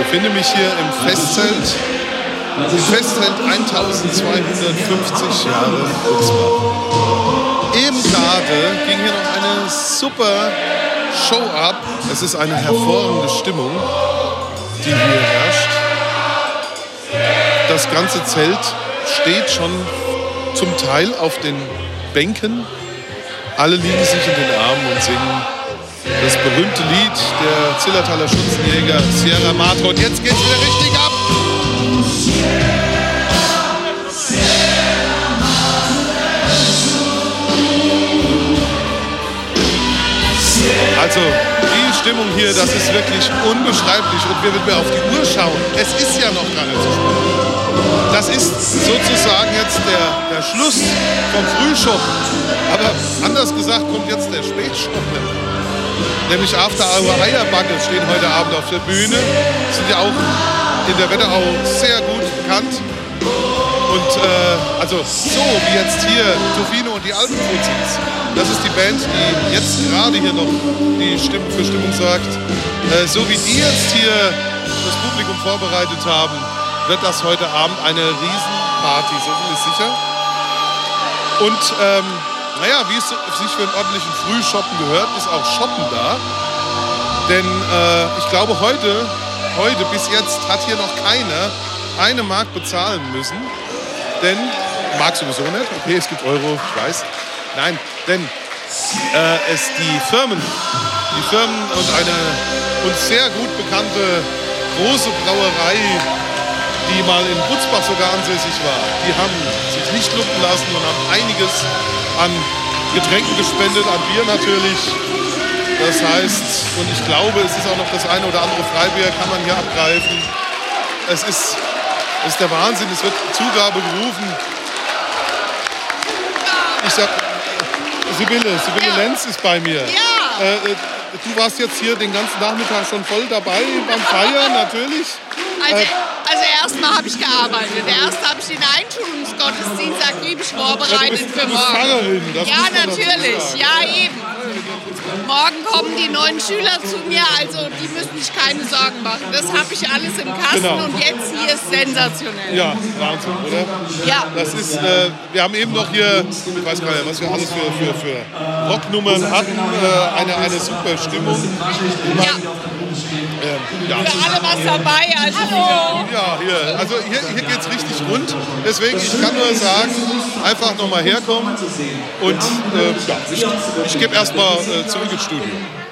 befinde mich hier im Festzelt. Im Festzelt 1250 Jahre Butzbach. Eben gerade ging hier noch eine super Show ab. Es ist eine hervorragende Stimmung, die hier herrscht. Das ganze Zelt steht schon zum Teil auf den Bänken. Alle liegen sich in den Armen und singen das berühmte Lied der Zillertaler Schützenjäger Sierra Madre. Und jetzt geht's wieder richtig ab. Also die Stimmung hier, das ist wirklich unbeschreiblich. Und wir werden auf die Uhr schauen. Es ist ja noch gar nicht so spät. Das ist sozusagen jetzt der Schluss vom Frühschoppen. Aber anders gesagt kommt jetzt der Spätschoppen. Nämlich After Hour Eierbacke stehen heute Abend auf der Bühne. Sind ja auch in der Wetterau sehr gut bekannt. Und also so wie jetzt hier Tofino und die Alpenfuzis. Das ist die Band, die jetzt gerade hier noch die für Stimmung sorgt. So wie die jetzt hier das Publikum vorbereitet haben, wird das heute Abend eine Riesenparty, so viel ist sicher. Und naja, wie es sich für einen ordentlichen Frühshoppen gehört, ist auch Shoppen da. Denn ich glaube, heute bis jetzt hat hier noch keiner eine Mark bezahlen müssen. Denn, Mark sowieso nicht, okay, es gibt Euro, ich weiß. Nein, denn die Firmen und eine uns sehr gut bekannte große Brauerei, die mal in Butzbach sogar ansässig war, die haben sich nicht lumpen lassen und haben einiges an Getränken gespendet, an Bier natürlich. Das heißt, und ich glaube, es ist auch noch das eine oder andere Freibier, kann man hier abgreifen. Es ist der Wahnsinn, es wird Zugabe gerufen. Ich sag, Sibylle Lenz ist bei mir. Ja. Du warst jetzt hier den ganzen Nachmittag schon voll dabei beim Feiern, natürlich. Also erstmal habe ich gearbeitet. Erst habe ich den Einschulungsgottesdienst akribisch vorbereitet für morgen. Pfarrerin, das ja, muss man natürlich. dazu sagen. Ja, eben. Morgen kommen die neuen Schüler zu mir, also die müssen sich keine Sorgen machen. Das habe ich alles im Kasten Genau. und jetzt hier ist sensationell. Ja, Wahnsinn, oder? Ja. Das ist, wir haben eben noch hier, ich weiß gar nicht, was wir alles für Rocknummern hatten, eine super Stimmung. Ja. Ja. Für alle was dabei. Also hallo. Ja, hier geht es richtig rund. Deswegen, ich kann nur sagen, einfach nochmal herkommen. Und ich gebe erstmal zurück ins Studio.